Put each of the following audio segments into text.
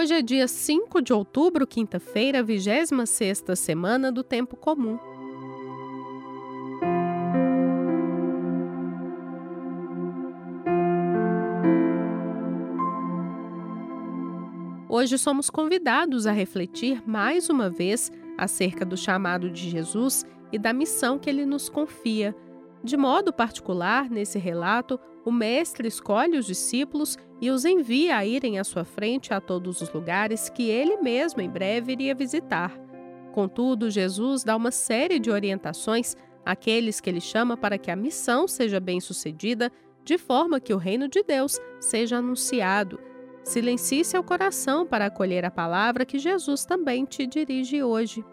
Hoje é dia 5 de outubro, quinta-feira, 26ª semana do Tempo Comum. Hoje somos convidados a refletir mais uma vez acerca do chamado de Jesus e da missão que ele nos confia. De modo particular, nesse relato, o Mestre escolhe os discípulos e os envia a irem à sua frente a todos os lugares que ele mesmo em breve iria visitar. Contudo, Jesus dá uma série de orientações àqueles que ele chama para que a missão seja bem-sucedida, de forma que o reino de Deus seja anunciado. Silencie seu coração para acolher a palavra que Jesus também te dirige hoje.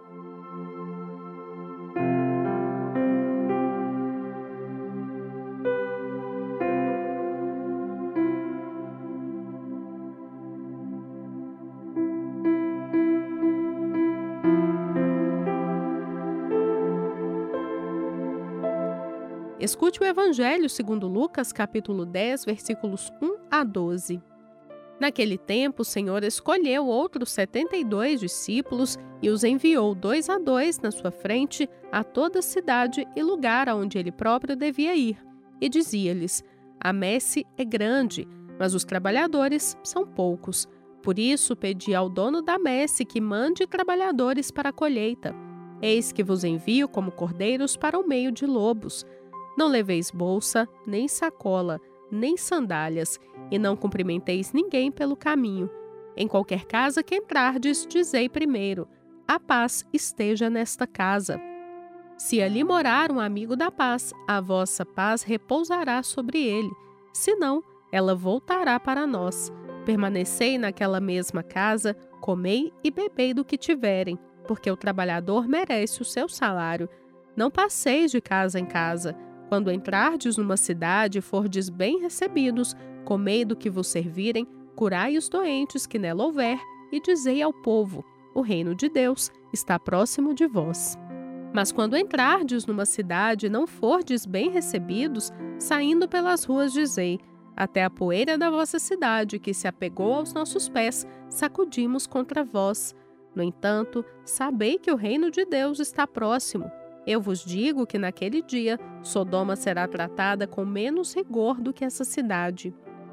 Escute o Evangelho segundo Lucas, capítulo 10, versículos 1 a 12. Naquele tempo, o Senhor escolheu outros 72 discípulos e os enviou 2 a 2 na sua frente a toda cidade e lugar aonde ele próprio devia ir. E dizia-lhes: a messe é grande, mas os trabalhadores são poucos. Por isso, pedi ao dono da messe que mande trabalhadores para a colheita. Eis que vos envio como cordeiros para o meio de lobos. Não leveis bolsa, nem sacola, nem sandálias, e não cumprimenteis ninguém pelo caminho. Em qualquer casa que entrardes, dizei primeiro: a paz esteja nesta casa. Se ali morar um amigo da paz, a vossa paz repousará sobre ele. Senão, ela voltará para nós. Permanecei naquela mesma casa, comei e bebei do que tiverem, porque o trabalhador merece o seu salário. Não passeis de casa em casa. Quando entrardes numa cidade e fordes bem recebidos, comei do que vos servirem, curai os doentes que nela houver, e dizei ao povo: o reino de Deus está próximo de vós. Mas quando entrardes numa cidade e não fordes bem recebidos, saindo pelas ruas dizei: até a poeira da vossa cidade, que se apegou aos nossos pés, sacudimos contra vós. No entanto, sabei que o reino de Deus está próximo. Eu vos digo que naquele dia Sodoma será tratada com menos rigor do que essa cidade.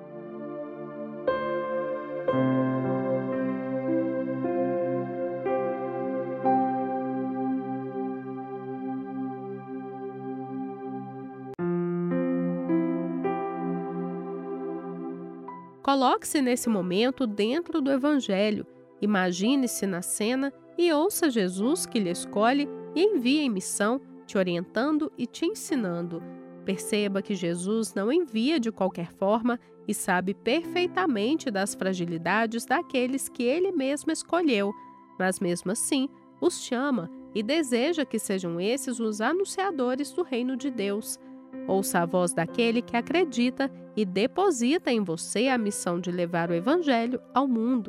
Coloque-se nesse momento dentro do Evangelho, imagine-se na cena e ouça Jesus que lhe escolhe e envia em missão, te orientando e te ensinando. Perceba que Jesus não envia de qualquer forma e sabe perfeitamente das fragilidades daqueles que ele mesmo escolheu, mas mesmo assim os chama e deseja que sejam esses os anunciadores do reino de Deus. Ouça a voz daquele que acredita e deposita em você a missão de levar o Evangelho ao mundo.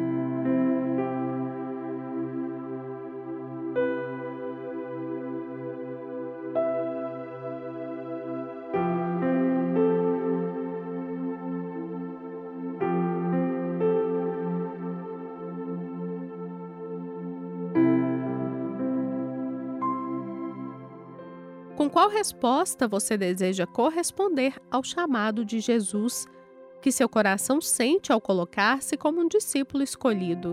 Com qual resposta você deseja corresponder ao chamado de Jesus? O que seu coração sente ao colocar-se como um discípulo escolhido?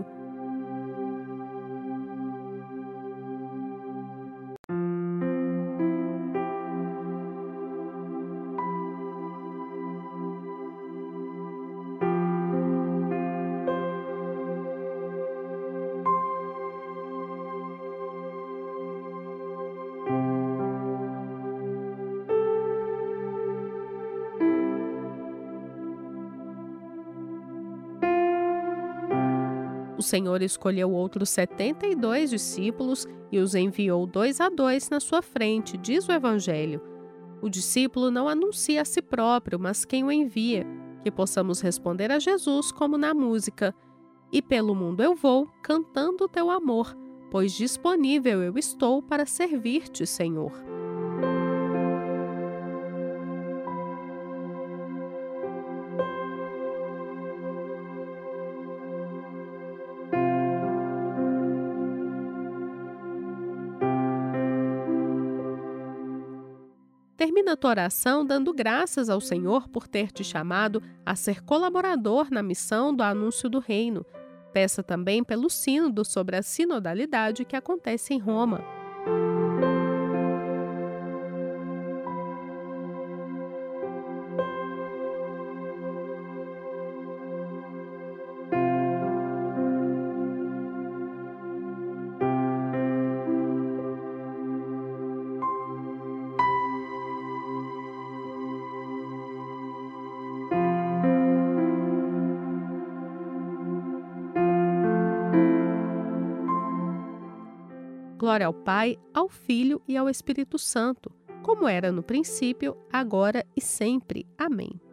O Senhor escolheu outros 72 discípulos e os enviou 2 a 2 na sua frente, diz o Evangelho. O discípulo não anuncia a si próprio, mas quem o envia, que possamos responder a Jesus como na música: e pelo mundo eu vou, cantando o teu amor, pois disponível eu estou para servir-te, Senhor. termina a tua oração dando graças ao Senhor por ter te chamado a ser colaborador na missão do anúncio do reino. Peça também pelo sínodo sobre a sinodalidade que acontece em Roma. Glória ao Pai, ao Filho e ao Espírito Santo, como era no princípio, agora e sempre. Amém.